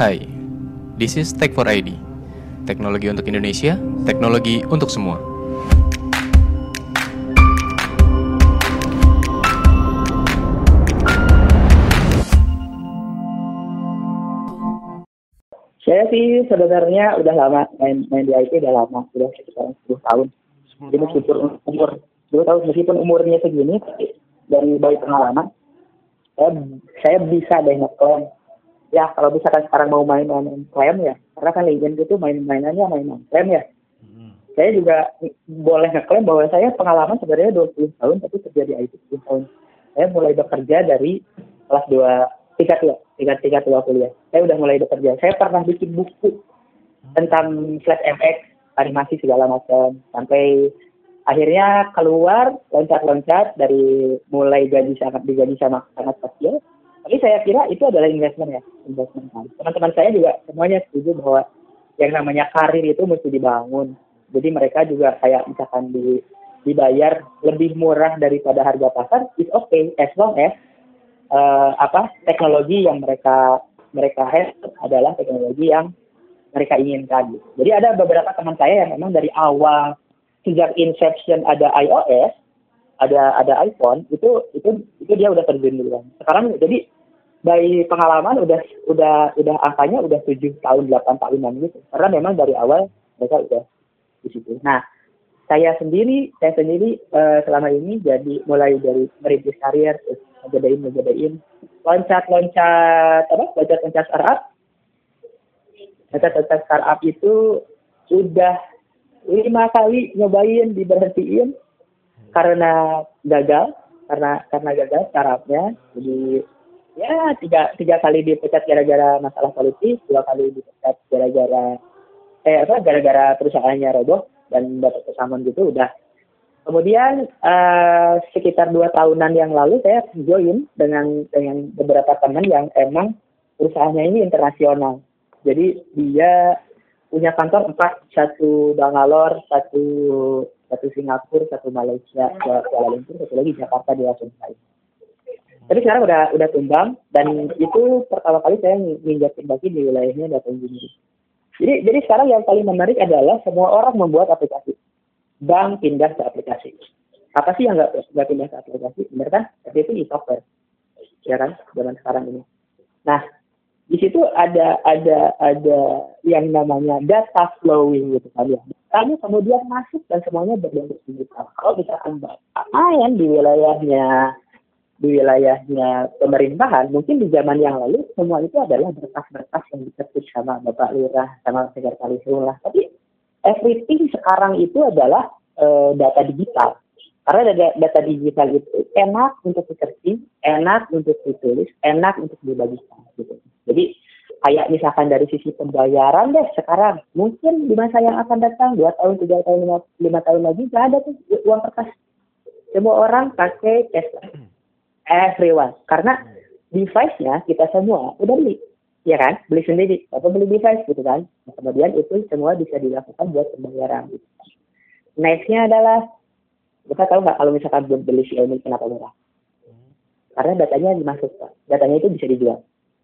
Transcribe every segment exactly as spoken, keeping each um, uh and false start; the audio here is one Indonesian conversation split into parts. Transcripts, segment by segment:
Hai, this is Tech for I D. Teknologi untuk Indonesia, teknologi untuk semua. Saya sih sebenarnya udah lama main main di I T, udah lama, udah sekitar sepuluh tahun. Jadi meskipun umur sepuluh tahun, meskipun umurnya segini, tapi dari dari pengalaman, saya, saya bisa deh ngeklaim. Ya kalau misalkan sekarang mau main-main klaim ya, karena kan LinkedIn itu main-mainannya main-main klaim ya. Hmm. Saya juga boleh ngeklaim bahwa saya pengalaman sebenarnya dua puluh tahun, tapi kerja di I T sepuluh tahun. Saya mulai bekerja dari kelas dua, tingkat dua, tingkat tingkat dua kuliah. Saya udah mulai bekerja. Saya pernah bikin buku tentang Flash M X, animasi segala macam, sampai akhirnya keluar loncat-loncat dari mulai gaji sangat digaji sama sangat kecil. Tapi saya kira itu adalah investment ya, investment. Teman-teman saya juga semuanya setuju bahwa yang namanya karir itu mesti dibangun. Jadi mereka juga kayak misalkan di, dibayar lebih murah daripada harga pasar, is okay as long as uh, apa teknologi yang mereka mereka have adalah teknologi yang mereka inginkan. Jadi ada beberapa teman saya yang memang dari awal sejak inception ada iOS, ada ada iPhone, itu itu itu dia udah terjun duluan. Sekarang jadi dari pengalaman udah udah udah angkanya udah tujuh tahun delapan tahunan gitu. Karena memang dari awal mereka udah di situ. Nah, saya sendiri saya sendiri uh, selama ini jadi mulai dari merintis karir, terus ngegedein ngegedein loncat-loncat apa? Loncat-loncat startup. Loncat-loncat startup itu udah lima kali nyobain diberhentiin karena gagal, karena karena gagal startupnya. Jadi ya tiga tiga kali dipecat gara-gara masalah politik, dua kali dipecat gara-gara eh apa gara-gara perusahaannya roboh dan dapat pesangon gitu udah. Kemudian uh, sekitar dua tahunan yang lalu saya join dengan dengan beberapa teman yang emang perusahaannya ini internasional. Jadi dia punya kantor empat, satu Bangalore, satu satu Singapura, satu Malaysia, Kuala Lumpur, satu lagi Jakarta di Lampung. Tapi sekarang udah udah tumbang dan itu pertama kali saya nginjakin bagi di wilayahnya data engineering. Jadi jadi sekarang yang paling menarik adalah semua orang membuat aplikasi. Bank pindah ke aplikasi. Apa sih yang nggak nggak pindah ke aplikasi? Benar kan? Tapi itu e-software, ya kan? Zaman sekarang ini. Nah, di situ ada ada ada yang namanya data flowing gitu kan ya. Kami kemudian masuk dan semuanya berbentuk digital. Kalau misalkan main di wilayahnya di wilayahnya pemerintahan, mungkin di zaman yang lalu semua itu adalah berkas-berkas yang diketuk sama Bapak Lurah, sama Sekretaris Lurah. Tapi everything sekarang itu adalah uh, data digital. Karena data, data digital itu enak untuk di-searching, enak untuk ditulis, enak untuk dibagikan gitu. Jadi kayak misalkan dari sisi pembayaran deh sekarang, mungkin di masa yang akan datang dua tahun, tiga tahun, lima, lima tahun lagi nggak ada tuh uang kertas. Semua orang pakai cash. Everyone. Karena device-nya kita semua udah beli. Ya kan? Beli sendiri. Atau beli device gitu kan. Nah, kemudian itu semua bisa dilakukan buat pembayaran. Gitu. Next-nya adalah, kita tahu nggak kalau misalkan belum beli Xiaomi kenapa murah? Karena datanya dimasukkan. Datanya itu bisa dijual.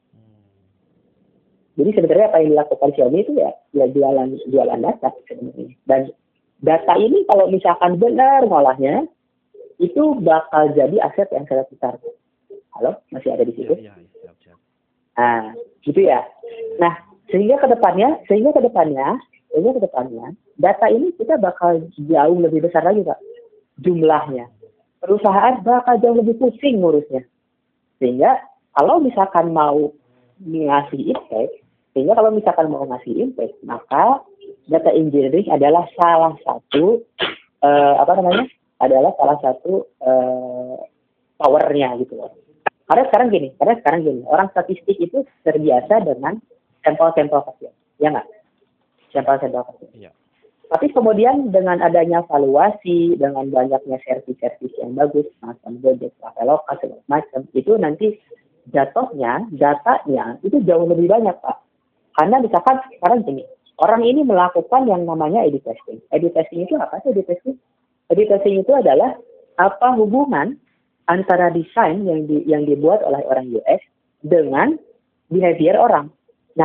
Jadi sebenarnya apa yang dilakukan Xiaomi itu ya, ya jualan jualan data sebenarnya. Dan data ini kalau misalkan benar ngolahnya, itu bakal jadi aset yang sangat besar. Halo, masih ada di situ? Ya, ya, siap, siap. Nah, gitu ya. Nah, sehingga ke depannya, sehingga ke depannya, sehingga ke depannya, data ini kita bakal jauh lebih besar lagi, Pak. Jumlahnya. Perusahaan bakal jauh lebih pusing ngurusnya. Sehingga kalau misalkan mau ngasih impact, sehingga kalau misalkan mau ngasih impact, maka data engineering adalah salah satu uh, apa namanya? adalah salah satu uh, powernya gitu loh. Karena sekarang gini, karena sekarang gini, orang statistik itu terbiasa dengan sampel-sampel kecil, ya nggak? Sampel-sampel kecil. Iya. Tapi kemudian dengan adanya valuasi, dengan banyaknya servis-servis yang bagus, macam Gojek, Traveloka, segala macam, itu nanti jatuhnya, datanya itu jauh lebih banyak, Pak. Karena misalkan sekarang gini, orang ini melakukan yang namanya A/B testing. A/B testing itu apa sih A/B testing? A/B testing itu adalah apa hubungan antara desain yang di, yang dibuat oleh orang U S dengan behavior orang. Nah,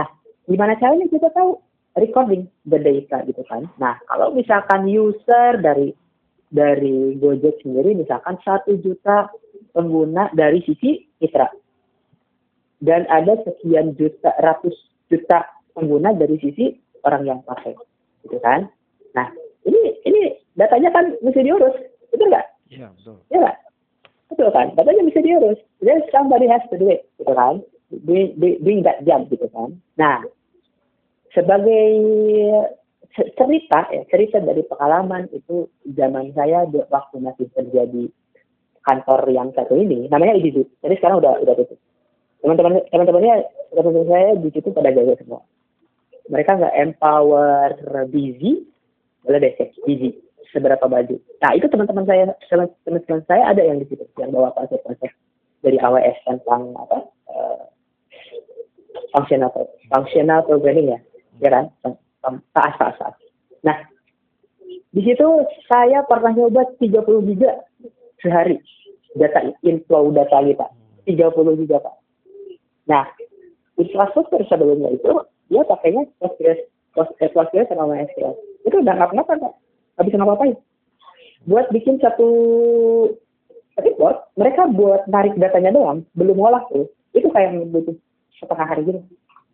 gimana caranya kita tahu? Recording the data gitu kan. Nah, kalau misalkan user dari dari Gojek sendiri misalkan satu juta pengguna dari sisi mitra dan ada sekian juta ratus juta pengguna dari sisi orang yang pakai gitu kan. Nah, ini ini datanya kan mesti diurus, betul nggak? Iya, betul. Iya nggak? Betul kan? Datanya bisa diurus. Jadi somebody has to do it, gitu kan? Doing, doing that job, gitu kan? Nah, sebagai cerita ya, cerita dari pengalaman itu zaman saya waktu masih kerja di kantor yang satu ini, namanya I D Z. Jadi sekarang udah udah tutup. Teman-teman teman-temannya teman-teman saya di situ pada gagal semua. Mereka nggak empower busy, boleh deh cek busy seberapa baju. Nah itu teman-teman saya teman-teman saya ada yang di situ yang bawa konsep-konsep dari A W S tentang apa uh, functional functional programming ya. Ya kan, saat saat saat. Nah, di situ saya pernah nyoba tiga puluh giga sehari data inflow data kita, tiga puluh giga Pak. Nah, infrastruktur sebelumnya itu dia pakainya Postgres, Postgres sama MySQL. Itu udah nggak kenapa Pak, nggak bisa ngapain. Buat bikin satu report, mereka buat narik datanya doang, belum ngolah tuh. Itu kayak butuh setengah hari gitu.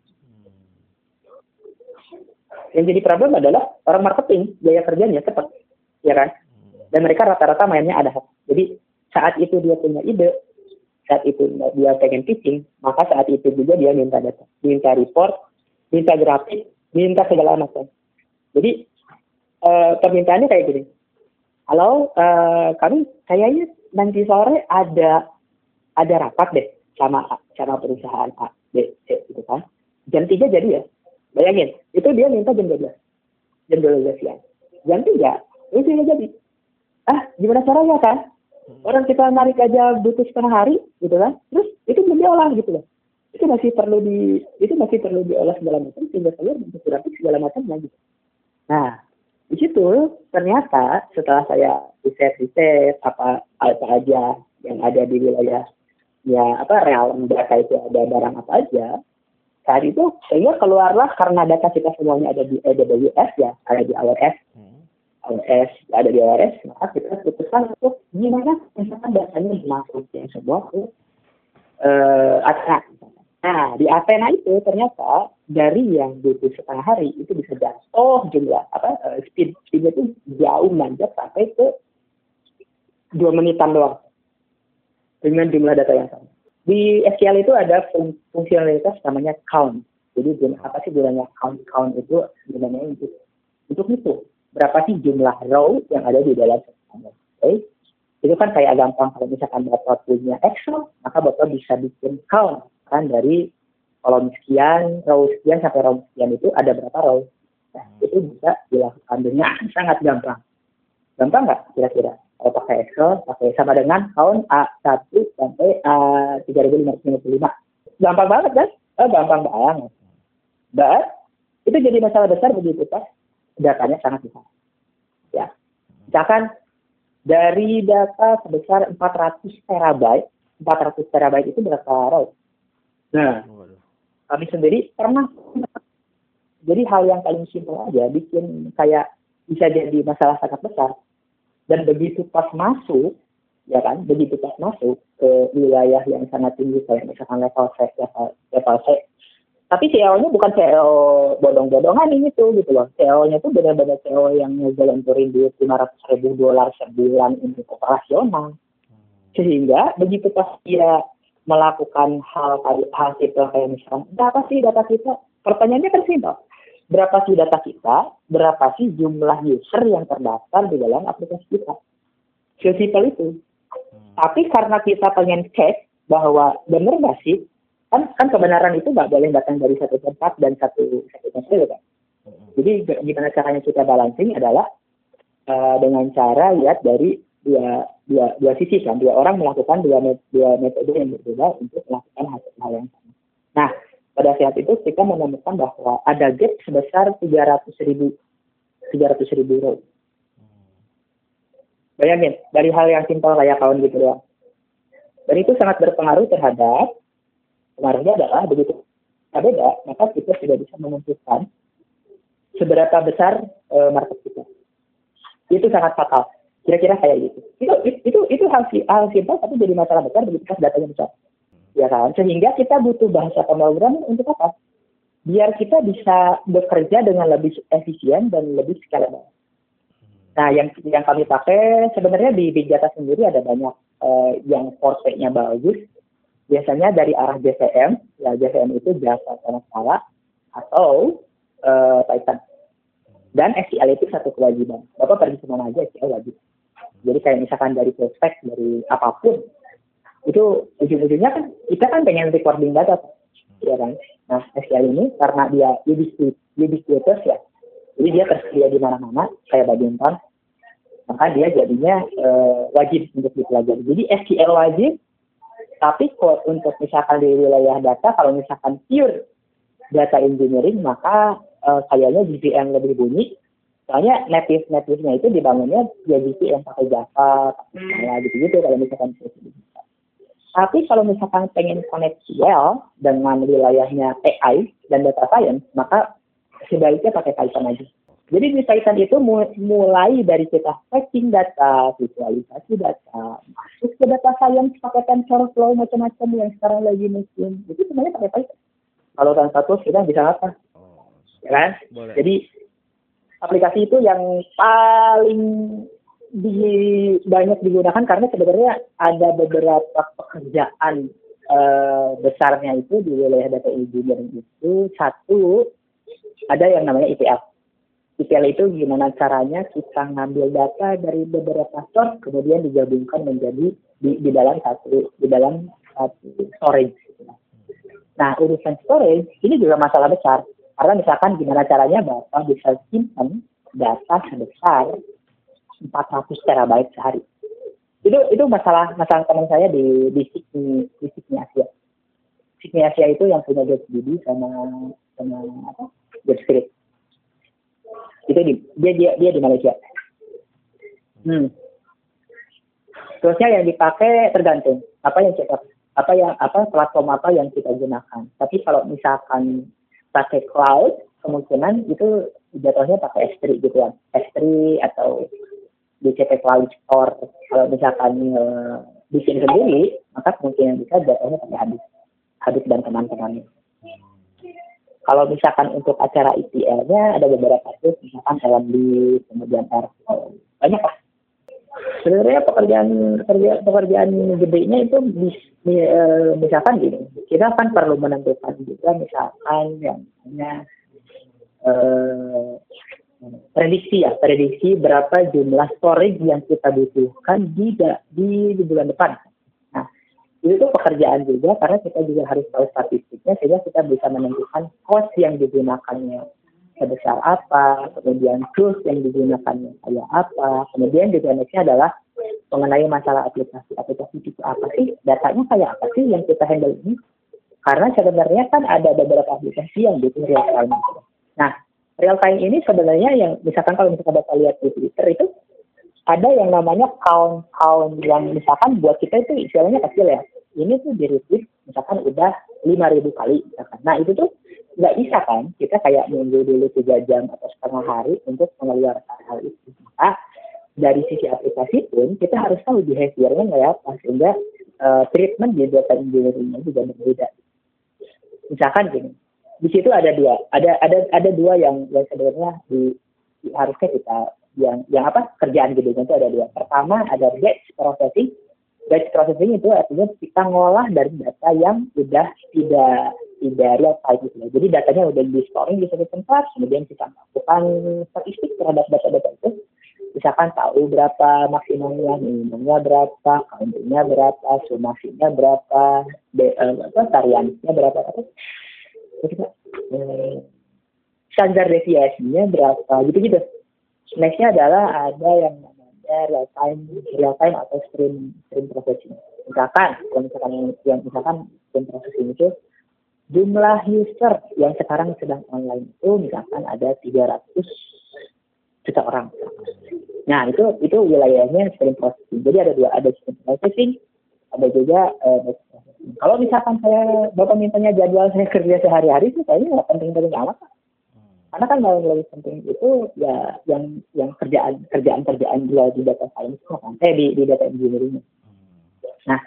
Yang jadi problem adalah orang marketing, biaya kerjanya cepat, ya kan? Dan mereka rata-rata mainnya ada. Jadi saat itu dia punya ide, saat itu dia pengen pitching, maka saat itu juga dia minta data, minta report, minta grafik, minta segala macam. Jadi uh, permintaannya kayak gini. Halo, uh, kami kayaknya nanti sore ada ada rapat deh sama sama perusahaan A, B, C gitu kan. Jam tiga jadi ya. Bayangin, itu dia minta jam dua belas. Jam dua belas siang. Jam tiga, itu tidak jadi. Ah, gimana caranya kan? Orang kita narik aja butuh setengah hari, gitu kan? Terus itu belum diolah gitu loh. Itu masih perlu di, itu masih perlu diolah segala macam, sehingga saya bentuk grafik segala macam lagi. Nah, di situ ternyata setelah saya riset-riset apa apa aja yang ada di wilayah ya apa realm data itu ada barang apa aja. Saat itu sehingga keluarlah karena data kita semuanya ada di A W S ya, ada di A W S, hmm. A W S ada di A W S, maka kita putuskan untuk gimana misalkan datanya dimasukin semua ke uh, Athena. Nah di Athena itu ternyata dari yang butuh setengah hari itu bisa jatuh jumlah apa uh, speed speednya itu jauh manjat sampai ke dua menitan doang dengan jumlah data yang sama. Di S Q L itu ada fung- fungsionalitas namanya count. Jadi apa sih gunanya count? Count itu gunanya untuk untuk itu berapa sih jumlah row yang ada di dalam sistem. Okay? Itu kan kayak gampang kalau misalkan Bapak punya Excel, maka Bapak bisa bikin count kan dari kolom sekian, row sekian sampai row sekian itu ada berapa row. Nah, itu bisa dilakukan dengan sangat gampang. Gampang nggak kira-kira? Kalau pakai Excel, pakai sama dengan count A satu sampai A tiga ribu lima ratus lima puluh lima. Gampang banget kan? Oh, gampang banget. But, itu jadi masalah besar begitu pas datanya sangat besar. Ya. Misalkan dari data sebesar empat ratus terabyte, empat ratus terabyte itu berapa row? Nah, kami sendiri pernah. Jadi hal yang paling simpel aja, bikin kayak bisa jadi masalah sangat besar. Dan begitu pas masuk, ya kan, begitu pas masuk ke wilayah yang sangat tinggi, kayak misalkan level C, level, level C. Tapi C E O-nya bukan C E O bodong-bodongan ini tuh, gitu loh. C E O-nya tuh benar-benar C E O yang ngegelontorin duit lima ratus ribu dolar sebulan untuk operasional. Sehingga begitu pas dia melakukan hal hal simpel kayak misalkan, berapa sih data kita? Pertanyaannya kan simpel. Berapa sih data kita, berapa sih jumlah user yang terdaftar di dalam aplikasi kita. Sesimpel itu. Hmm. Tapi karena kita pengen cek bahwa benar nggak sih, kan, kan kebenaran itu nggak boleh datang dari satu tempat dan satu satu tempat kan. Hmm. Jadi gimana caranya kita balancing adalah uh, dengan cara lihat dari dua, dua, dua sisi kan. Dua orang melakukan dua, dua metode yang berbeda untuk melakukan hal, hal yang sama. Nah, pada saat itu kita menemukan bahwa ada gap sebesar tiga ratus ribu row. Bayangin, dari hal yang simpel kayak kawan gitu doang. Dan itu sangat berpengaruh terhadap, pengaruhnya adalah begitu beda, maka kita sudah bisa memutuskan seberapa besar uh, market kita. Itu sangat fatal. Kira-kira kayak gitu. Itu itu itu hal hal simpel tapi jadi masalah besar begitu datanya besar. Ya kan? Sehingga kita butuh bahasa pemrograman untuk apa? Biar kita bisa bekerja dengan lebih efisien dan lebih scalable. Nah, yang yang kami pakai sebenarnya di Big Data sendiri ada banyak uh, yang forte-nya bagus. Biasanya dari arah J V M, ya J V M itu jasa sama skala atau uh, Python. Dan S Q L itu satu kewajiban. Bapak pergi kemana aja S Q L wajib. Jadi kayak misalkan dari prospek, dari apapun, itu ujung-ujungnya kan kita kan pengen recording data, ya kan? Nah, S Q L ini karena dia ubiquitous ya, jadi dia tersedia di mana-mana kayak badminton. Maka dia jadinya uh, wajib untuk dipelajari. Jadi S Q L wajib, tapi kalau untuk misalkan di wilayah data, kalau misalkan pure data engineering, maka uh, kayaknya G V M lebih bunyi. Soalnya native-native-nya itu dibangunnya ya G V M pakai Java, pakai gitu-gitu kalau misalkan. Tapi kalau misalkan pengen connect S Q L dengan wilayahnya A I dan data science, maka sebaiknya pakai Python aja. Jadi di Python itu mulai dari kita fetching data, visualisasi data, masuk ke data science, pakai TensorFlow, macam-macam yang sekarang lagi musim. Itu sebenarnya pakai Python. Kalau tanpa tools kita bisa apa? Oh, ya kan? Boleh. Jadi aplikasi itu yang paling di, banyak digunakan karena sebenarnya ada beberapa pekerjaan uh, besarnya itu di wilayah data engineering itu. Satu, ada yang namanya E T L. E T L itu gimana caranya kita ngambil data dari beberapa source kemudian digabungkan menjadi di, di dalam satu di dalam satu storage. Nah, urusan storage ini juga masalah besar karena misalkan gimana caranya Bapak bisa simpan data sebesar empat ratus terabyte sehari. Itu itu masalah masalah teman saya di di Sydney di Sydney Asia. Sydney Asia itu yang punya JetDB sama sama apa? JetScript. Itu di, dia dia dia di Malaysia. Hmm. Terusnya yang dipakai tergantung apa yang kita apa yang apa platform apa yang kita gunakan. Tapi kalau misalkan pakai cloud, kemungkinan itu jatuhnya pakai S three gitu kan. S three atau D C P Cloud Store. Kalau misalkan uh, bikin sendiri, maka kemungkinan bisa jatuhnya pakai Hadoop. Hadoop dan teman-temannya. Kalau misalkan untuk acara E T L-nya ada beberapa tools, misalkan L M D, kemudian Airflow, banyak lah. Sebenarnya pekerjaan pekerjaan pekerjaan gedenya itu bis, misalkan gini, kita kan perlu menentukan juga misalkan yang namanya eh, prediksi ya, prediksi berapa jumlah storage yang kita butuhkan di di, di bulan depan. Itu tuh pekerjaan juga karena kita juga harus tahu statistiknya sehingga kita bisa menentukan cost yang digunakannya sebesar apa, kemudian tools yang digunakannya kayak apa, kemudian juga nextnya adalah mengenai masalah aplikasi. Aplikasi itu apa sih, datanya kayak apa sih yang kita handle ini, karena sebenarnya kan ada beberapa aplikasi yang butuh real time. Nah, real time ini sebenarnya yang misalkan kalau misalkan Bapak lihat di Twitter itu ada yang namanya count-count yang misalkan buat kita itu istilahnya kecil ya. Ini tuh di-retweet misalkan udah lima ribu kali. Misalkan. Nah itu tuh nggak bisa kan. Kita kayak nunggu dulu tiga jam atau setengah hari untuk mengeluarkan hal itu. Maka dari sisi aplikasi pun kita harus tahu behavior-nya nggak ya. Sehingga uh, treatment di data engineering-nya juga berbeda. Misalkan gini. Di situ ada dua. Ada ada ada dua yang, yang sebenarnya di, di, harusnya kita yang yang apa kerjaan gedenya itu ada dua. Pertama ada batch processing. Batch processing itu artinya kita ngolah dari data yang sudah tidak tidak real time gitu. Jadi datanya udah di storing di satu tempat, kemudian kita lakukan statistik terhadap data-data itu. Misalkan tahu berapa maksimumnya, minimumnya berapa, countnya berapa, sumasinya berapa, de, uh, apa variansinya berapa, apa. Terus, eh, standar deviasinya berapa, gitu-gitu. Nextnya adalah ada yang namanya real time, real time atau stream stream processing. Misalkan, kalau misalkan yang misalkan stream processing itu jumlah user yang sekarang sedang online itu misalkan ada tiga ratus juta orang. Nah itu itu wilayahnya stream processing. Jadi ada dua, ada stream processing, ada juga uh, Kalau misalkan saya bapak mintanya jadwal saya kerja sehari-hari sih kayaknya nggak penting-penting amat. Karena kan yang lebih penting itu ya yang yang kerjaan kerjaan kerjaan dia di data science kan, eh di di data engineering. Nah,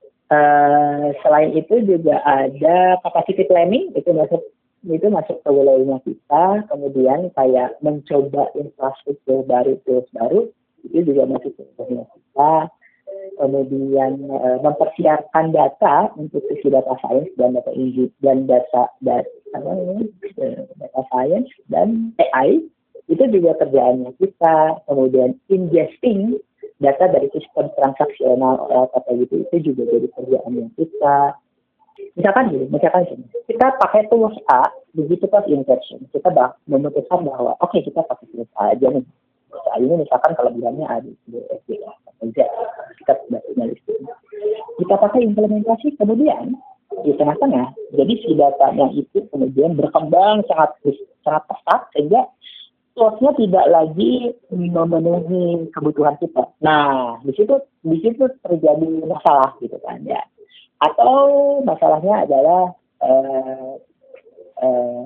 eh, selain itu juga ada capacity planning, itu masuk itu masuk ke wilayahnya kita. Kemudian kayak mencoba infrastruktur baru, tools baru, itu juga masuk ke wilayahnya kita. Kemudian eh, mempersiapkan data untuk isi data science dan data engineering dan data data apa namanya, eh, data science dan A I, itu juga kerjaannya kita. Kemudian ingesting data dari sistem transaksional atau gitu, itu juga jadi kerjaannya kita. Misalkan gini, misalkan gini, kita pakai tools A, begitu pas insertion, kita bah memutuskan bahwa oke okay, kita pakai tools A aja nih. Tools A ini misalkan kelebihannya A, B, C, D, F, G, Z, kita sudah punya listing. Kita pakai implementasi, kemudian di tengah-tengah, jadi si datanya itu kemudian berkembang sangat sangat pesat sehingga toolsnya tidak lagi memenuhi kebutuhan kita. Nah, di situ di situ terjadi masalah gitu kan ya. Atau masalahnya adalah eh, eh,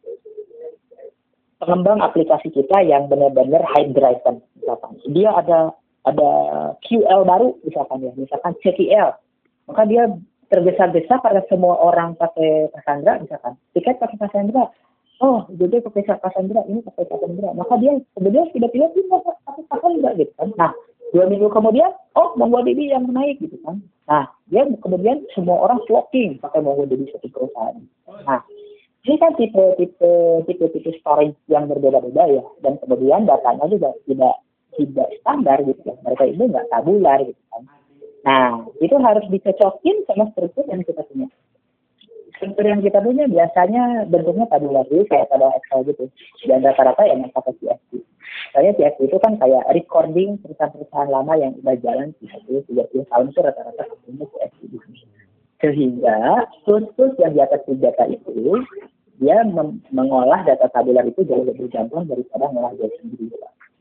pengembang aplikasi kita yang benar-benar high driven misalkan. Dia ada ada Q L baru misalkan ya, misalkan C T L. Maka dia tergesa-gesa karena semua orang pakai Cassandra misalkan. Tiket pakai Cassandra. Oh, jadi pakai Cassandra, ini pakai Cassandra. Maka dia kemudian tiba-tiba pindah pakai Cassandra gitu kan. Nah, dua minggu kemudian, oh MongoDB yang naik gitu kan. Nah, dia kemudian semua orang flocking pakai MongoDB satu perusahaan. Nah, ini kan tipe-tipe tipe-tipe storage yang berbeda-beda ya. Dan kemudian datanya juga tidak tidak standar gitu kan. Mereka itu nggak tabular gitu kan. Nah, itu harus dicocokin sama struktur yang kita punya. Struktur yang kita punya biasanya bentuknya tabular, jadi kayak pada Excel gitu. Dan rata-rata yang pakai C S V. Soalnya C S V itu kan kayak recording perusahaan-perusahaan lama yang udah jalan tiga puluh tiga puluh tahun itu rata-rata pakai C S V. Sehingga tools-tools yang di atas data itu, dia mem- mengolah data tabular itu jauh lebih gampang daripada mengolah data sendiri.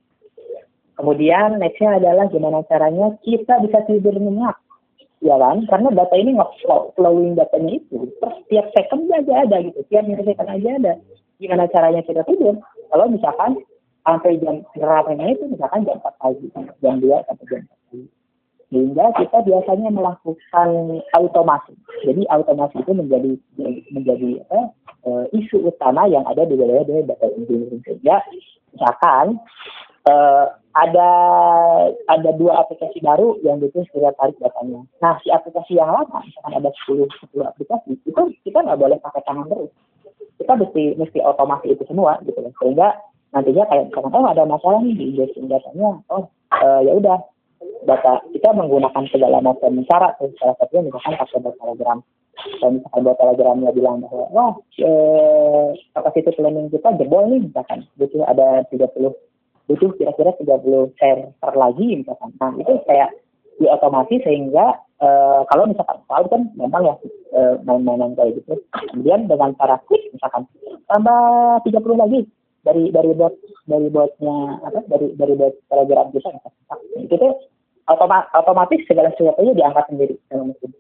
Kemudian nextnya adalah gimana caranya kita bisa tidur nyenyak, ya kan? Karena data ini nge-flow, flowing datanya itu, terus tiap second aja ada gitu, tiap millisecond aja ada. Gimana caranya kita tidur? Kalau misalkan sampai jam berapanya itu, misalkan jam empat pagi, jam dua sampai jam empat pagi. Sehingga kita biasanya melakukan automasi. Jadi automasi itu menjadi menjadi apa, uh, isu utama yang ada di wilayah data engineering. Sehingga misalkan uh, ada ada dua aplikasi baru yang butuh segera tarik datanya. Nah, si aplikasi yang lama, misalkan ada sepuluh aplikasi, itu kita nggak boleh pakai tangan terus. Kita mesti mesti otomasi itu semua gitu loh. Sehingga nantinya kayak misalkan oh ada masalah nih di ingesting datanya, oh uh, ya udah data kita menggunakan segala macam cara, salah satunya misalkan pakai bot Telegram. Kalau misalkan bot Telegramnya bilang bahwa wah eh, kapasitas planning kita jebol nih misalkan, butuh ada tiga puluh butuh kira-kira tiga puluh server lagi misalkan. Nah, itu kayak diotomasi sehingga uh, kalau misalkan cloud kan memang ya uh, main-mainan kayak gitu. Kemudian dengan cara klik misalkan tambah tiga puluh lagi dari dari bot dari botnya apa dari dari bot Telegram kita misalkan. Itu tuh otoma, otomatis segala sesuatunya diangkat sendiri sama mesin.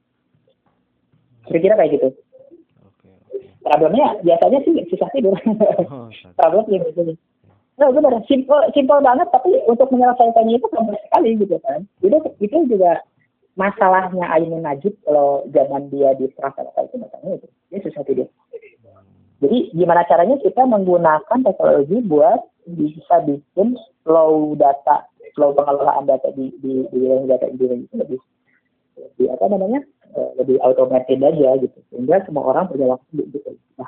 Kira-kira kayak gitu. Problemnya biasanya sih susah tidur. Oh, problemnya gitu. Nah, benar, simple, simple banget, tapi untuk menyelesaikannya itu kompleks sekali gitu kan. Jadi itu juga masalahnya Aiman Najib kalau zaman dia di Strasbourg itu misalnya itu, dia susah tidur. Jadi gimana caranya kita menggunakan teknologi buat bisa bikin flow data, flow pengelolaan data di di di data engineering itu lebih, lebih apa namanya lebih automated aja gitu. Sehingga semua orang punya waktu gitu. Nah,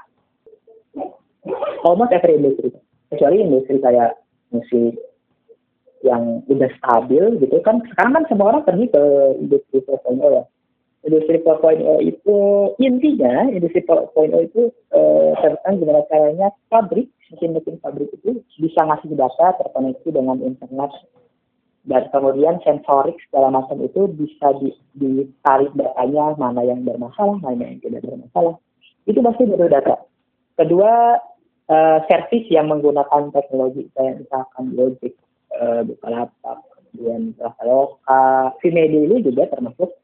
almost every industry. Kecuali industri kayak musik yang udah stabil gitu kan. Sekarang kan semua orang pergi ke industri empat titik nol ya. Industri empat titik nol itu intinya, industri empat titik nol itu eh, tentang gimana caranya pabrik, mesin-mesin pabrik itu bisa ngasih data terkoneksi dengan internet. Dan kemudian sensorik segala macam itu bisa di, ditarik datanya, mana yang bermasalah, mana yang tidak bermasalah. Itu pasti butuh data. Kedua, Uh, servis yang menggunakan teknologi kayak misalkan Logic, uh, Bukalapak, kemudian Traveloka, Vimeo ini juga termasuk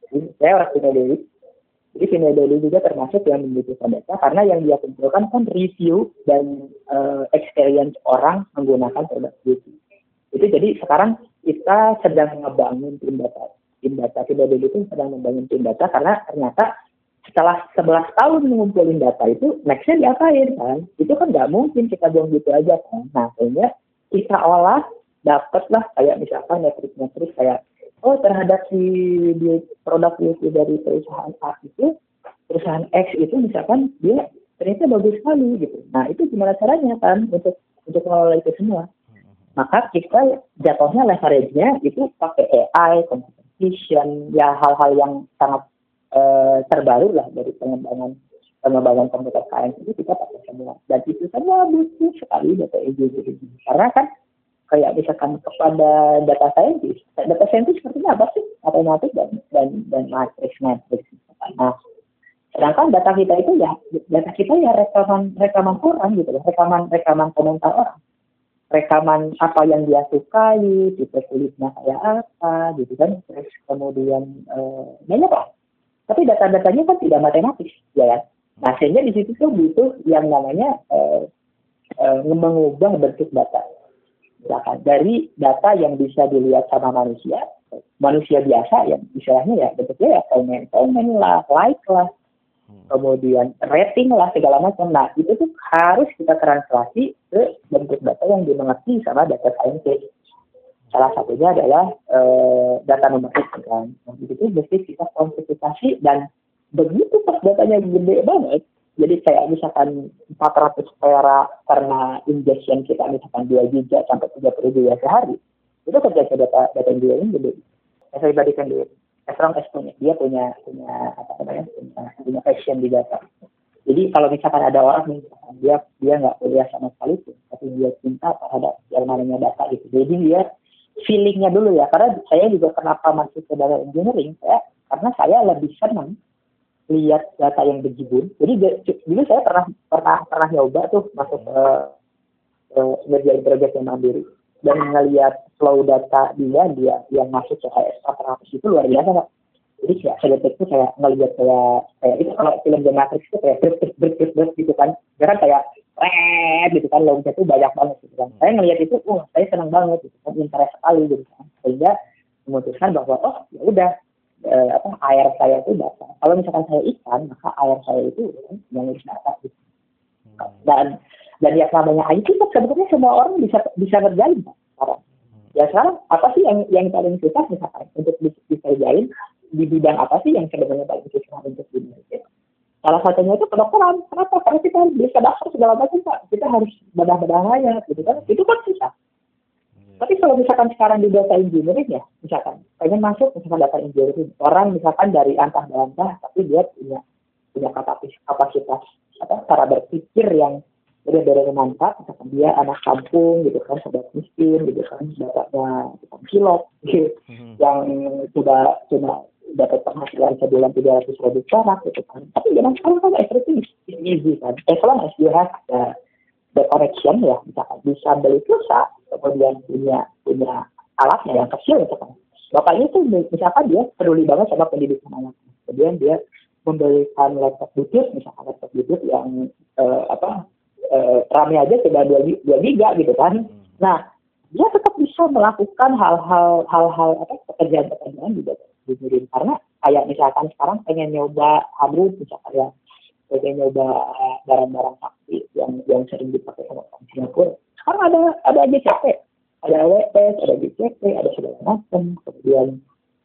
Jadi, saya orang Vinodeli. Jadi Vinodeli juga termasuk yang membutuhkan data karena yang dia kumpulkan kan review dan uh, experience orang menggunakan produk beauty. Itu jadi sekarang kita sedang ngebangun tim data. Tim data Vinodeli itu sedang membangun tim data karena ternyata setelah sebelas tahun ngumpulin data itu, next-nya diapain kan? Itu kan nggak mungkin kita buang gitu aja kan. Nah, sehingga kita olah, dapatlah kayak misalkan metrik-metrik kayak, oh terhadap si di produk beauty dari perusahaan A itu, perusahaan X itu misalkan dia ternyata bagus sekali gitu. Nah, itu gimana caranya kan untuk untuk mengelola itu semua? Maka kita jatuhnya leverage-nya itu pakai A I, computer vision, ya hal-hal yang sangat Uh, terbaru lah dari pengembangan pengembangan komputer science itu kita pakai semua dan itu semua butuh sekali data engineering karena kan kayak misalkan kepada data scientist data scientist sepertinya apa sih matematik dan dan dan matrix matrix nah sedangkan data kita itu ya data kita ya rekaman rekaman orang gitu loh rekaman rekaman komentar orang rekaman apa yang dia sukai tipe kulitnya kayak apa gitu kan terus kemudian uh, banyak lah. Tapi data-datanya kan tidak matematis, ya kan? Nah, sehingga di situ tuh butuh yang namanya uh, uh, mengubah bentuk data. Misalkan dari data yang bisa dilihat sama manusia, manusia biasa yang istilahnya ya bentuknya ya komen, komen lah, like lah, kemudian rating lah segala macam. Nah, itu tuh harus kita translasi ke bentuk data yang dimengerti sama data scientist. Salah satunya adalah uh, data numerik kan. Nah, itu mesti kita kuantifikasi dan begitu pas datanya gede banget, jadi kayak misalkan empat ratus tera karena ingestion kita misalkan dua giga sampai tiga puluh giga sehari, itu kerja ke data data engineering gede. Saya pribadikan dulu. As long as punya dia punya punya apa namanya punya, punya passion di data. Jadi kalau misalkan ada orang misalkan dia dia nggak kuliah sama sekali tuh, tapi dia cinta terhadap yang namanya data itu. Jadi dia feelingnya dulu ya, karena saya juga kenapa masuk ke data engineering, saya, karena saya lebih senang lihat data yang berjibun. Jadi dulu saya pernah pernah pernah nyoba tuh masuk ke uh, ngerjain proyek yang mandiri dan ngelihat flow data dia dia yang masuk ke kayak seratus itu luar biasa Pak. Jadi kayak sedetik itu kayak ngelihat kayak kayak itu kalau film The Matrix itu kayak ber ber ber ber gitu kan, karena kayak red gitu kan, lognya itu banyak banget gitu kan. Saya ngelihat itu, wah uh, saya senang banget gitu kan, interest sekali gitu kan. Sehingga memutuskan bahwa oh ya udah eh, apa air saya itu data. Kalau misalkan saya ikan, maka air saya itu kan, yang harus data gitu. Dan dan yang namanya I T kan sebetulnya semua orang bisa bisa ngerjain Pak. Sekarang. Ya sekarang apa sih yang yang paling susah misalkan untuk bisa ngerjain di bidang apa sih yang sebenarnya paling susah untuk dimiliki? Salah satunya itu kedokteran. Kenapa? Karena kita harus bisa dokter segala macam Pak. Kita harus bedah-bedah mayat gitu kan. Itu kan susah. Hmm. Tapi kalau misalkan sekarang di data engineering ya, misalkan pengen masuk misalkan data engineering, orang misalkan dari antah berantah, tapi dia punya punya kapasitas, kapasitas apa cara berpikir yang benar-benar bermanfaat. Misalkan dia anak kampung gitu kan, sobat miskin gitu kan, datanya tukang cilok gitu, hmm. yang sudah cuma dapat penghasilan sebulan tiga ratus ribu perak gitu kan. Tapi jangan sekarang kan everything is easy kan. As long as you have the, the connection ya, misalkan bisa beli pulsa, kemudian punya punya alatnya yang kecil gitu kan. Bapaknya tuh misalkan dia peduli banget sama pendidikan anaknya. Kemudian dia membelikan laptop butut, misalkan laptop butut yang uh, apa uh, RAM-nya aja sudah dua giga gitu kan. Nah, dia tetap bisa melakukan hal-hal hal-hal apa pekerjaan-pekerjaan di data engineering karena kayak misalkan sekarang pengen nyoba hardwood misalkan ya pengen nyoba barang-barang sakti yang yang sering dipakai sama orang Singapura. Sekarang ada ada G C P, ada W P S, ada G C P, ada segala macam. Kemudian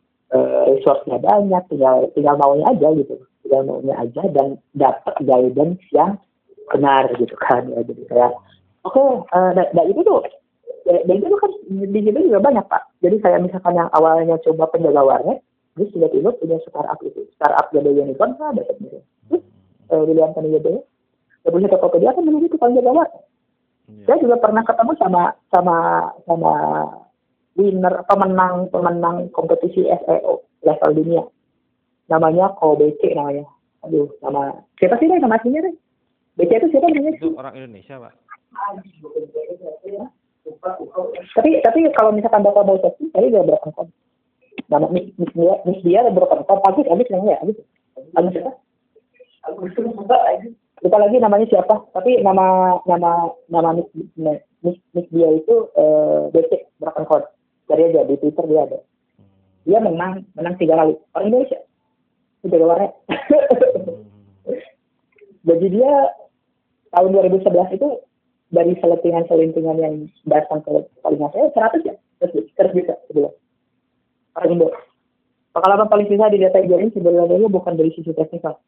uh, resource-nya banyak, tinggal tinggal maunya aja gitu, tinggal maunya aja dan dapat guidance yang benar gitu kan. Ya, jadi kayak oke, okay, uh, dan itu tuh dan itu kan di situ juga banyak Pak. Jadi saya misalkan yang awalnya coba penjaga warnet, terus tiba-tiba punya startup itu, startup jadi unicorn kan ada sebenarnya. Terus eh, William Tani Yedaya, dia punya Tokopedia kan menjadi tukang jaga warnet. Yeah. Saya juga pernah ketemu sama sama sama winner pemenang pemenang kompetisi S E O level dunia, namanya Ko B C namanya. Aduh, nama siapa sih deh nama aslinya deh? B C itu siapa namanya? Itu orang Indonesia Pak. Tapi tapi kalau misalkan bapak mau searching, saya juga berangkat. nama Miss Miss dia Miss dia ada berapa tahun Agus Agus namanya Agus Agus siapa Agus lupa lagi lupa lagi namanya siapa tapi nama nama nama Miss Miss, Miss dia itu uh, basic broken chord dari aja di Twitter dia ada dia menang menang tiga kali orang Indonesia itu warna jadi dia tahun dua ribu sebelas itu dari selentingan-selentingan yang datang ke paling saya seratus ya seratus juta sebulan orang Indo. Pengalaman paling susah di data hijau ini sebenarnya bukan dari sisi teknikal,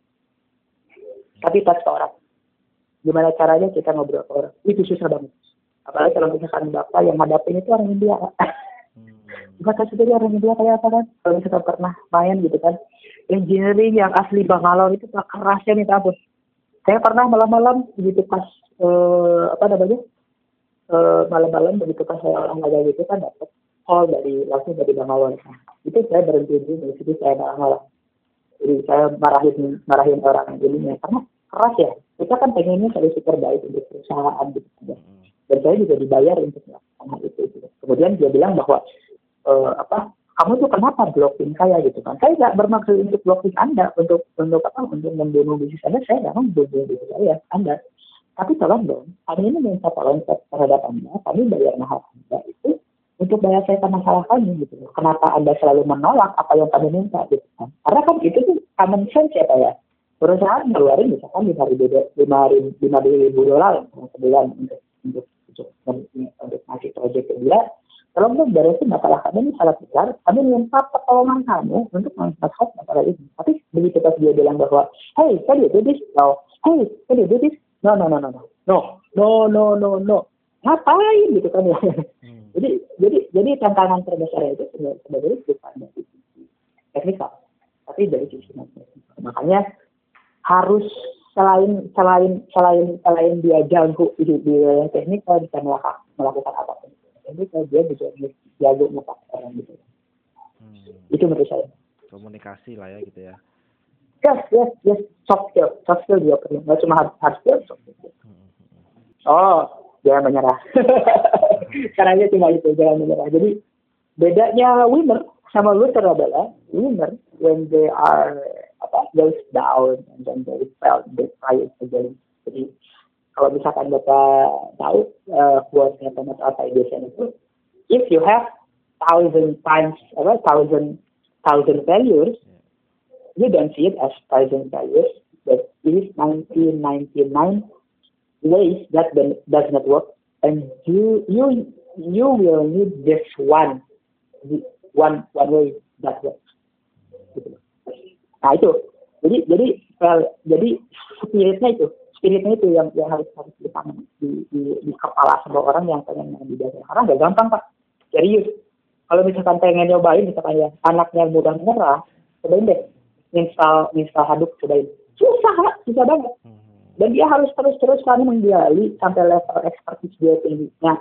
tapi touch ke orang. Gimana caranya kita ngobrol ke orang? Itu susah banget. Apalagi kalau misalkan bapak yang hadapin itu orang India. Bapak sendiri orang India kayak apa kan? Kalau misalkan pernah main gitu kan, engineering yang asli Bangalore itu tak kerasnya nih tabus. Saya pernah malam-malam begitu pas eh, apa namanya eh, malam-malam begitu pas saya olahraga gitu kan dapat call dari langsung dari Bangalore. Nah, itu saya berhenti dulu dari situ saya marah-marah. Jadi saya marahin marahin orang jadinya karena keras ya. Kita kan pengennya solusi terbaik untuk perusahaan gitu. Dan saya juga dibayar untuk melakukan hal itu. Gitu. Kemudian dia bilang bahwa e, apa kamu tuh kenapa blocking saya gitu kan? Saya nggak bermaksud untuk blocking Anda untuk untuk apa untuk membunuh bisnis Anda. Saya nggak mau membunuh bisnis saya Anda. Tapi tolong dong, kami ini minta tolong terhadap Anda. Kami bayar mahal Anda itu untuk bayar saya masalah kami gitu. Kenapa Anda selalu menolak apa yang kami minta gitu kan? Karena kan itu tuh common sense ya Pak ya. Perusahaan ngeluarin misalkan lima ribu lima ribu dolar sebulan untuk untuk untuk untuk ngasih proyek ke dia. Kalau belum beresin masalah kami ini sangat besar, kami minta pertolongan kamu untuk mengatasi masalah ini. Tapi begitu pas dia bilang bahwa, hey, can you do this? No. Hey, can you do this? No, no, no, no, no, no, no, no, no, no. Ngapain gitu kan ya? Hmm. Jadi, jadi, jadi tantangan terbesar itu sebenarnya bukan dari sisi teknikal, tapi dari sisi teknikal. Makanya harus selain selain selain selain dia jago di di teknikal bisa melakukan melakukan apapun. Teknikal dia juga jago melakukan orang gitu. Hmm. Itu menurut saya. Komunikasi lah ya gitu ya. Yes, yes, yes. Soft skill, soft skill juga perlu. Nggak cuma hard, hard skill, soft skill. Hmm. Oh, jangan menyerah. Karena dia cuma itu, jangan menyerah. Jadi bedanya winner sama loser adalah winner when they are apa goes down and then they fell, they try it again. Jadi kalau misalkan Bapak tahu uh, quote-nya Thomas Alva Edison itu, if you have thousand times apa thousand thousand failures, you don't see it as thousand failures, but it is nineteen ninety-nine ways that does not work, and you you you will need this one one one way that works. Gitu. Nah itu, jadi jadi well, jadi spiritnya itu, spiritnya itu yang yang harus harus ditanam di, di di kepala semua orang yang pengen di daerah. Karena nggak gampang Pak, serius. Kalau misalkan pengen nyobain, misalkan ya anaknya mudah menyerah, cobain deh, install install Hadoop cobain. Susah Pak, susah banget. Dan dia harus terus-terusan menggali sampai level expertise dia tinggi. Nah,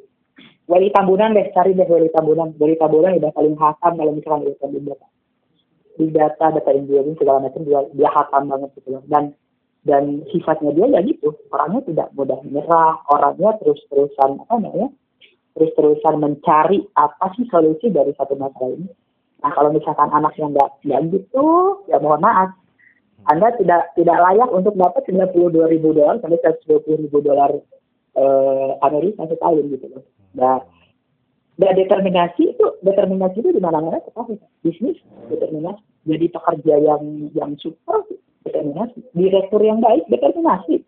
Wali Tambunan deh, cari deh Wali Tambunan. Wali Tambunan udah paling hatam kalau misalkan dia di data. Di data, data engineering segala macam dia, dia hatam banget gitu loh. Dan dan sifatnya dia ya gitu. Orangnya tidak mudah menyerah, orangnya terus-terusan apa namanya? Terus-terusan mencari apa sih solusi dari satu masalah ini. Nah, kalau misalkan anaknya nggak nggak gitu, ya mohon maaf. Anda tidak tidak layak untuk dapat sembilan puluh dua ribu dolar sampai seratus dua puluh ribu dolar eh, Amerika setahun gitu loh. Nah, dan determinasi itu determinasi itu di mana-mana tetapi bisnis determinasi. Jadi pekerja yang yang super determinasi, direktur yang baik determinasi.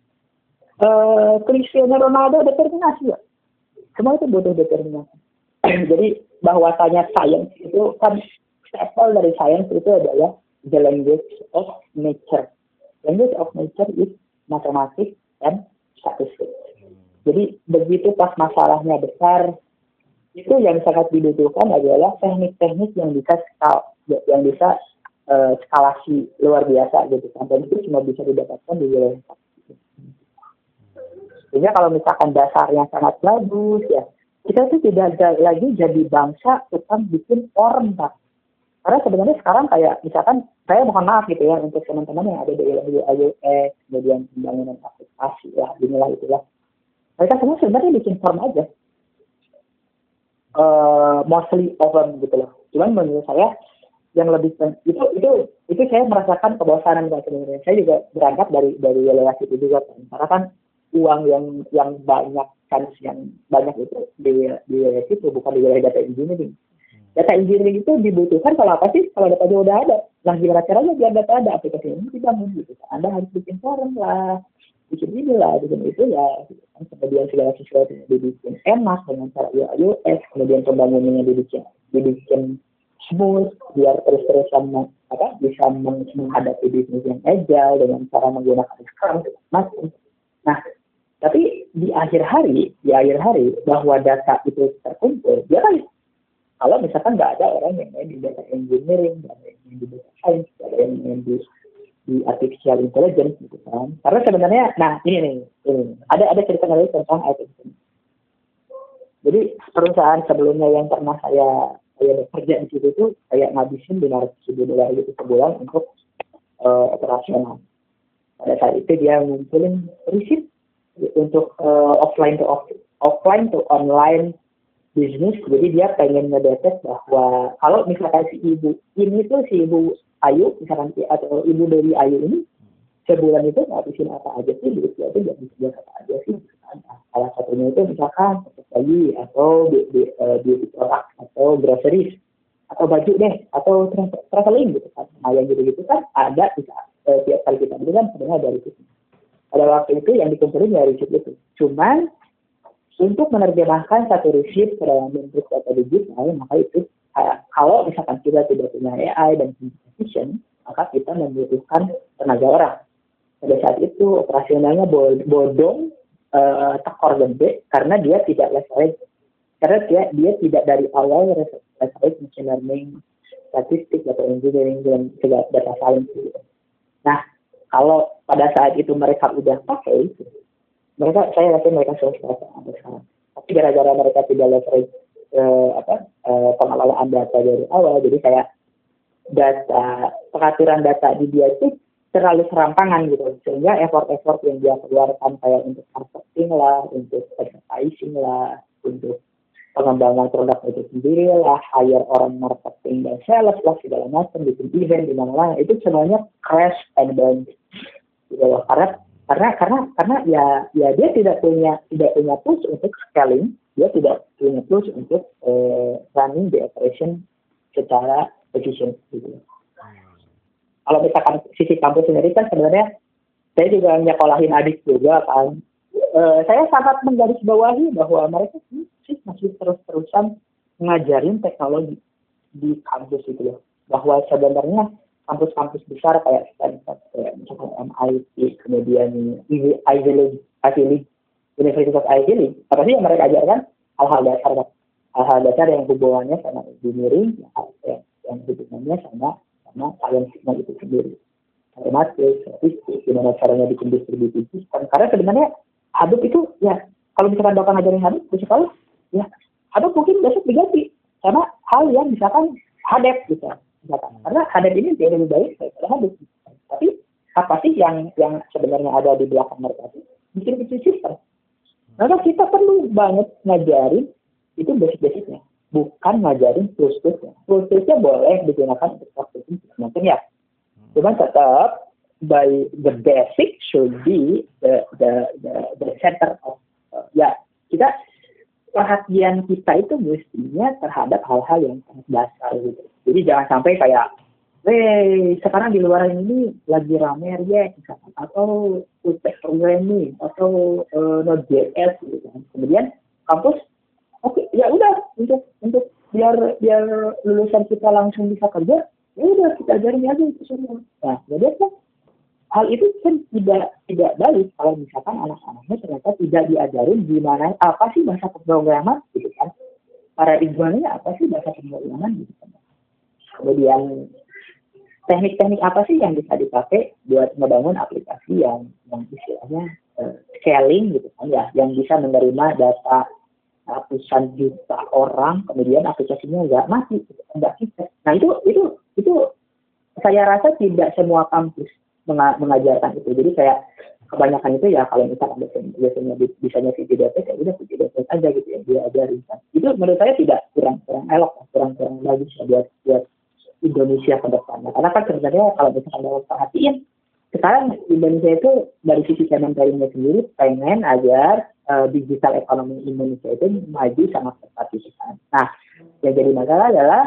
Eh, Cristiano Ronaldo determinasi ya. Semua itu butuh determinasi. Jadi bahwasanya sains itu kan stempel dari sains itu adalah the language of nature. Language of nature is matematik dan statistik. Jadi begitu pas masalahnya besar, itu yang sangat dibutuhkan adalah teknik-teknik yang bisa skal, yang bisa uh, skalasi luar biasa gitu. Dan itu cuma bisa didapatkan di wilayah statistik. Sehingga kalau misalkan dasarnya sangat bagus ya, kita tuh tidak lagi jadi bangsa tukang bikin form Pak. Karena sebenarnya sekarang kayak misalkan saya mohon maaf gitu ya untuk teman-teman yang ada di wilayah I O X, kemudian pembangunan aplikasi lah, inilah itulah. Mereka semua sebenarnya bikin form aja. Uh, mostly of them gitu loh. Cuman menurut saya yang lebih pen- itu itu itu saya merasakan kebosanan Pak sebenarnya. Saya juga berangkat dari dari wilayah itu juga kan. Karena kan uang yang yang banyak kan yang banyak itu di di wilayah itu bukan di wilayah data engineering. Data engineering itu dibutuhkan kalau apa sih? Kalau datanya udah ada. Nah, gimana caranya biar data ada? Aplikasi ini dibangun gitu. Anda harus bikin forum lah, bikin ini lah, bikin itu ya. Kemudian segala sesuatu dibikin enak dengan cara U I U X, kemudian pembangunannya dibikin, dibikin smooth, biar terus-terusan apa bisa menghadapi bisnis yang agile dengan cara menggunakan Scrum, macam. Nah, tapi di akhir hari, di akhir hari bahwa data itu terkumpul, dia kan kalau misalkan nggak ada orang yang main di data engineering, nggak ada yang main di data science, nggak ada yang main di, di artificial intelligence gitu kan. Karena sebenarnya, nah ini nih, ini ada ada cerita lagi tentang I T. Jadi perusahaan sebelumnya yang pernah saya saya bekerja di situ tuh kayak ngabisin lima ratus ribu dolar gitu sebulan untuk uh, operasional. Pada saat itu dia ngumpulin riset untuk uh, offline to off, offline to online bisnis. Jadi dia pengen ngedetek bahwa kalau misalkan si ibu ini tuh si ibu Ayu misalkan atau ibu dari Ayu ini sebulan itu ngabisin apa aja sih duit dia itu jadi dia apa aja sih. Nah, salah satunya itu misalkan bayi atau beauty product atau groceries atau baju deh atau traveling gitu kan. Nah yang gitu-gitu kan ada bisa eh, tiap kali kita beli kan sebenarnya dari situ. Pada waktu itu yang dikumpulin dari situ itu. Cuman untuk menerjemahkan satu receipt ke dalam bentuk data digital, maka itu kalau misalkan kita tidak punya A I dan computer vision, maka kita membutuhkan tenaga orang. Pada saat itu operasionalnya bodong, uh, tekor gede, karena dia tidak leverage, karena dia dia tidak dari awal leverage machine learning, statistik, data engineering, dan segala data science. Gitu. Nah, kalau pada saat itu mereka udah pakai, mereka saya rasa mereka sudah sampai sekarang. Tapi gara-gara mereka tidak leverage eh, apa eh, pengelolaan data dari awal, jadi kayak data pengaturan data di dia itu terlalu serampangan gitu, sehingga effort-effort yang dia keluarkan kayak untuk marketing lah, untuk advertising lah, untuk pengembangan produk itu sendiri lah, hire orang marketing dan sales lah segala macam, bikin event di mana-mana, itu semuanya crash and burn gitu loh. Karena karena karena karena ya ya dia tidak punya tidak punya tools untuk scaling, dia tidak punya tools untuk uh, running the operation secara efisien gitu. Kalau misalkan sisi kampus sendiri kan sebenarnya saya juga nyekolahin adik juga kan. Uh, saya sangat menggarisbawahi bahwa mereka sih masih terus-terusan ngajarin teknologi di kampus itu ya. Bahwa sebenarnya kampus-kampus besar kayak Stanford, kayak misalkan M I T, kemudian Ivy League, Ivy League, Universitas Ivy League, apa sih yang mereka ajarkan? Hal-hal dasar, hal-hal dasar yang hubungannya sama engineering, yang, yang hubungannya sama sama science itu sendiri, matematik, statistik, gimana caranya bikin distribusi sistem. Karena sebenarnya Hadoop itu ya kalau misalkan bapak ngajarin Hadoop di sekolah, ya Hadoop mungkin besok diganti karena hal yang misalkan Hadep gitu. Karena Hadep ini dia lebih baik daripada Hadoop. Tapi apa sih yang yang sebenarnya ada di belakang mereka itu? Bikin bikin sistem. Maka kita perlu banget ngajarin itu basic-basicnya, bukan ngajarin tools-toolsnya. Tools-toolsnya boleh digunakan untuk practicing mungkin ya. Cuma tetap by the basic should be the the the, the center of uh, ya kita perhatian kita itu mestinya terhadap hal-hal yang sangat dasar gitu. Jadi jangan sampai kayak, weh sekarang di luar ini lagi rame React misalkan, atau full-stack programming atau uh, Node.js gitu kan. Kemudian kampus, oke okay, ya udah untuk untuk biar biar lulusan kita langsung bisa kerja, ya udah kita ajarin aja itu semua. Nah, jadi kan hal itu kan tidak tidak baik kalau misalkan anak-anaknya ternyata tidak diajarin gimana apa sih bahasa pemrograman gitu kan, paradigmanya apa sih bahasa pemrograman gitu kan. Kemudian teknik-teknik apa sih yang bisa dipakai buat membangun aplikasi yang yang istilahnya uh, scaling gitu kan ya, yang bisa menerima data ratusan juta orang, kemudian aplikasinya nggak mati, nggak kita. Nah itu itu itu saya rasa tidak semua kampus mengajarkan itu. Jadi kayak kebanyakan itu ya kalau misalkan biasanya bisanya V J D P, ya udah V J D P aja gitu ya dia ajarin kan. Itu menurut saya tidak kurang kurang elok, kurang kurang bagus ya buat buat Indonesia ke depannya. Karena kan sebenarnya kalau misalkan mau perhatiin sekarang Indonesia itu dari sisi Kementeriannya sendiri pengen agar uh, digital ekonomi Indonesia itu maju sangat cepat gitu kan. Nah, yang jadi masalah adalah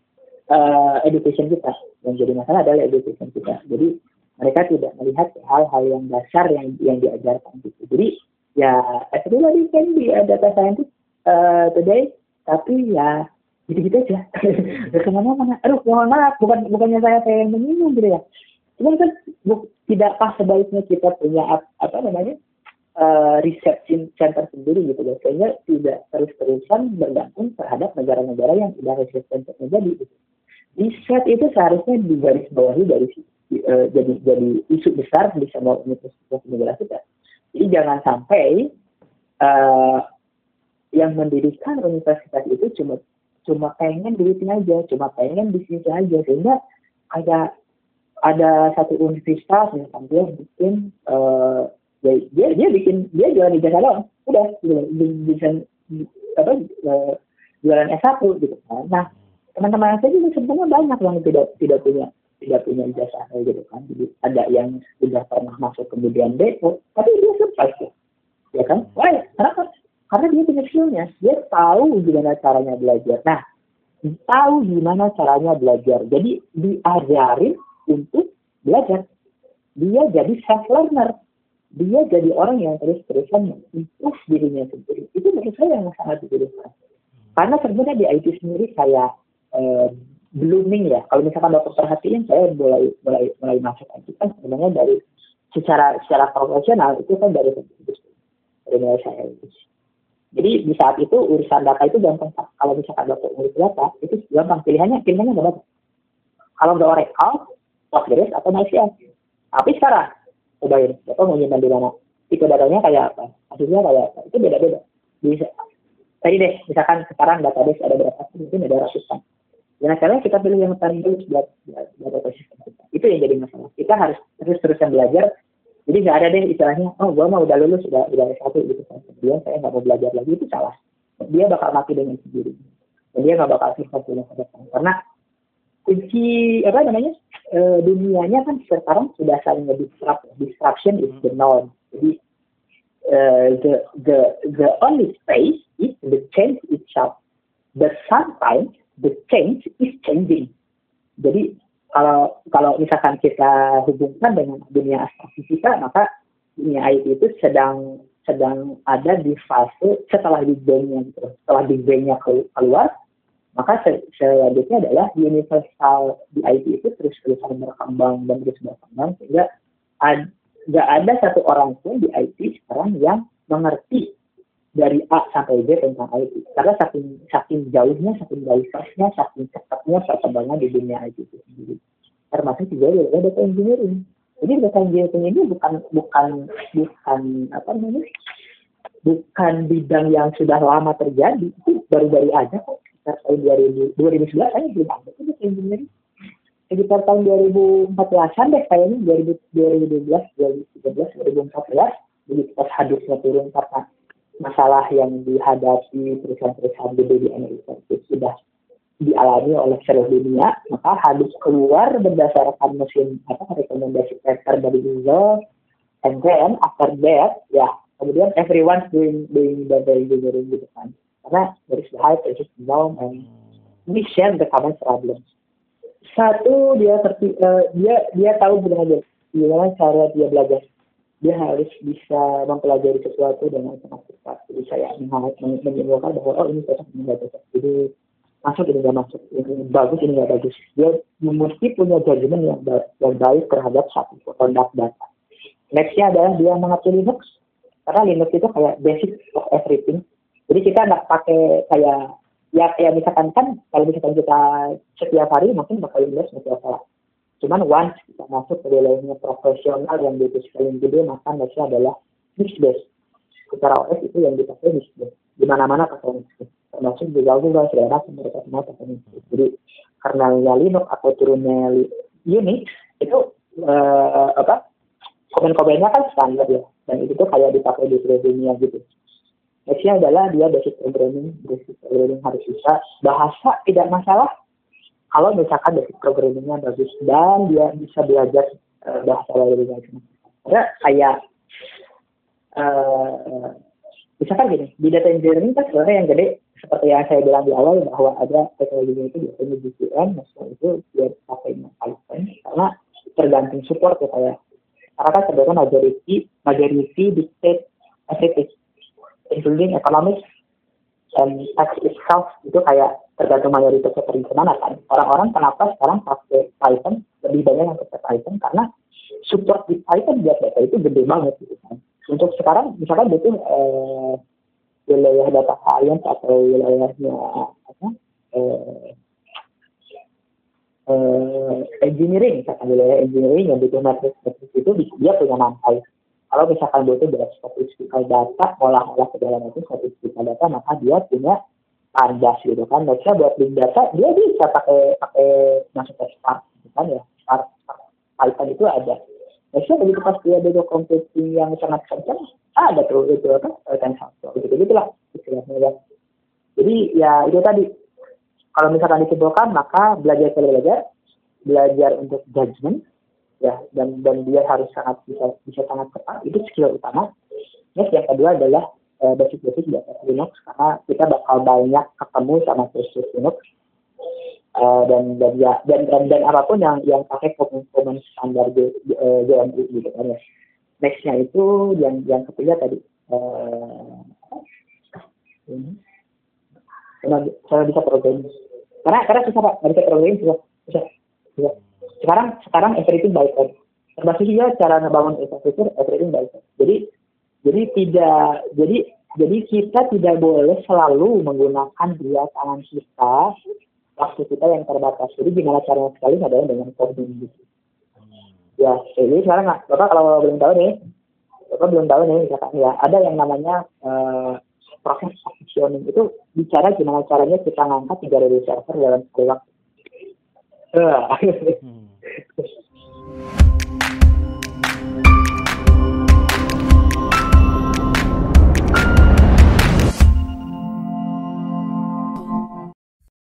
uh, education kita. Yang jadi masalah adalah education kita. Jadi mereka tidak melihat hal-hal yang dasar yang yang diajarkan gitu. Jadi ya everybody can be a data scientist uh, today, tapi ya gitu-gitu aja. Kemana-mana. Aduh, mohon maaf, bukan bukannya saya pengen menyinggung gitu ya. Cuma kan bu, tidak pas sebaiknya kita punya apa, apa namanya uh, research center sendiri gitu loh. Sehingga tidak terus-terusan bergantung terhadap negara-negara yang sudah research center jadi. Gitu. Riset itu seharusnya digarisbawahi dari uh, jadi jadi isu besar di semua universitas negara kita. Jadi jangan sampai uh, yang mendirikan universitas itu cuma cuma pengen duitnya aja, cuma pengen bisnisnya aja, sehingga ada ada satu universitas misalkan dia bikin uh, dia, dia dia bikin dia jualan di jasa doang, udah bisa apa uh, jualan S satu gitu kan. Nah teman-teman saya juga sebenarnya banyak yang tidak tidak punya tidak punya ijazah gitu kan. Jadi ada yang sudah pernah masuk kemudian D O, tapi dia survive ya, ya kan? Why? Kenapa? Karena dia punya skillnya, dia tahu gimana caranya belajar. Nah, tahu gimana caranya belajar. Jadi diajarin untuk belajar. Dia jadi self learner. Dia jadi orang yang terus-terusan improve dirinya sendiri. Itu menurut saya yang sangat dibutuhkan. Karena sebenarnya di I T sendiri kayak Uh, blooming ya. Kalau misalkan Bapak perhatiin, saya mulai mulai mulai masuk I T kan sebenarnya dari secara secara profesional itu kan dari dari mulai saya. Jadi di saat itu urusan data itu gampang. Kalau misalkan Bapak urus data itu gampang, pilihannya pilihannya ada berapa? Kalau nggak Oracle, Postgres atau MySQL. Tapi sekarang cobain, Bapak mau nyimpan di mana? Tipe datanya kayak apa? Hasilnya kayak apa? Itu beda-beda. Bisa. Tadi deh, misalkan sekarang database ada berapa? Mungkin ada ratusan. Dengan caranya kita pilih yang paling bagus buat data sistem kita. Itu yang jadi masalah. Kita harus terus-terusan belajar. Jadi nggak ada deh istilahnya, oh gua mah udah lulus, udah udah S satu gitu. Kemudian saya nggak mau belajar lagi, itu salah. Dia bakal mati dengan sendiri. Dan dia nggak bakal survive punya ke depan. Karena kunci apa namanya e, dunianya kan sekarang sudah saling disrupt. Disruption is the norm. Jadi uh, the the the only space is the change itself. But sometimes the change is changing. Jadi kalau kalau misalkan kita hubungkan dengan dunia astrofisika, maka dunia I T itu sedang sedang ada di fase setelah Big Bang-nya gitu. Setelah Big Bang-nya keluar, maka selanjutnya adalah universal di I T itu terus-terusan berkembang dan terus berkembang sehingga nggak ada satu orang pun di I T sekarang yang mengerti dari A sampai Z tentang I T. Karena saking saking jauhnya, saking diversnya, saking cepatnya perkembangan di dunia I T itu sendiri. Termasuk juga ada data engineering. Jadi data engineering ini bukan bukan bukan apa namanya? Bukan bidang yang sudah lama terjadi. Itu baru-baru aja kok. Sekitar tahun dua ribu sebelas saya belum ada itu data engineering. Sekitar tahun dua ribu empat belasan deh kayaknya dua ribu dua belas, dua ribu tiga belas, dua ribu empat belas begitu pas hadusnya turun karena masalah yang dihadapi perusahaan-perusahaan gede di Amerika itu sudah dialami oleh seluruh dunia, maka hadus keluar berdasarkan mesin apa rekomendasi paper dari Google, and then after that ya kemudian everyone doing doing data engineering gitu kan, karena there is the hype, there is the norm, and we share the common problem. Satu dia terti, uh, dia dia tahu benar gimana cara dia belajar. Dia harus bisa mempelajari sesuatu dengan sangat cepat. Jadi saya menyimpulkan bahwa oh ini cocok, ini nggak cocok. Jadi masuk ini nggak masuk, ini bagus, ini nggak bagus. Dia mesti punya judgement yang, yang baik terhadap satu produk data. Nextnya adalah dia mengerti Linux. Karena Linux itu kayak basic of everything. Jadi kita nggak pakai kayak ya kayak misalkan kan kalau misalkan kita setiap hari mungkin bakal Linux setiap salah. Cuman once kita masuk ke wilayahnya profesional yang butuh scaling gede, maka next-nya adalah Nix-based. Secara O S itu yang dipakai Nix-based. Di mana-mana pakai Nix-based. Termasuk di Google, segala macam mereka semua pakai Nix-based. Jadi kernelnya Linux atau turunnya Unix itu uh, apa komen-komennya kan standar ya, dan itu tuh kayak dipakai di seluruh dunia gitu. Nextnya adalah dia basic programming, basic programming harus bisa, bahasa tidak masalah kalau misalkan basic programmingnya bagus dan dia bisa belajar uh, bahasa lain lagi. Karena kayak uh, misalkan gini, di data engineering kan sebenarnya yang gede seperti yang saya bilang di awal bahwa ada teknologinya itu biasanya G P M, maksudnya itu dia pakainya Python karena tergantung support ya kayak karena kan sebenarnya majority majority dictate everything including economics dan tax itself itu kayak tergantung mayoritasnya pergi kemana kan. Orang-orang kenapa sekarang pakai Python lebih banyak yang pakai Python karena support di Python buat data itu gede banget gitu kan. Untuk sekarang misalkan butuh eh, wilayah data science atau wilayahnya apa eh, eh, engineering, misalkan wilayah engineering yang butuh matrix matrix itu dia punya NumPy. Kalau misalkan butuh dari statistical data, olah-olah segala macam statistical data, maka dia punya pandas gitu kan. Maksudnya buat big data, dia bisa pakai pakai masuk ke Spark, gitu kan ya. Spark, Spark Python itu ada. Maksudnya begitu pas dia ada computing yang sangat kencang, ada tuh itu apa? TensorFlow gitu gitulah istilahnya ya. Jadi ya itu tadi. Kalau misalkan disimpulkan, maka belajar belajar, belajar untuk judgment. Ya, dan dan dia harus sangat bisa bisa sangat cepat, itu skill utama. Next yang kedua adalah uh, basic-basic data Linux karena kita bakal banyak ketemu sama tools Linux uh, dan dan ya dan, dan dan apapun yang yang pakai komen standar J M U gitu kan ya. Nextnya itu yang yang ketiga tadi uh, ini saya bisa programming karena karena susah pak nggak bisa programming susah susah susah. Sekarang sekarang everything by code. Termasuk juga cara ngebangun infrastruktur everything by code. Jadi jadi tidak jadi jadi kita tidak boleh selalu menggunakan dua tangan kita waktu kita yang terbatas. Jadi gimana caranya sekali adalah dengan coding gitu. Ya, jadi sekarang Bapak kalau belum tahu nih, Bapak belum tahu nih misalkan ya ada yang namanya uh, proses partitioning itu bicara gimana caranya kita ngangkat tiga dari server dalam sekali waktu. Hmm.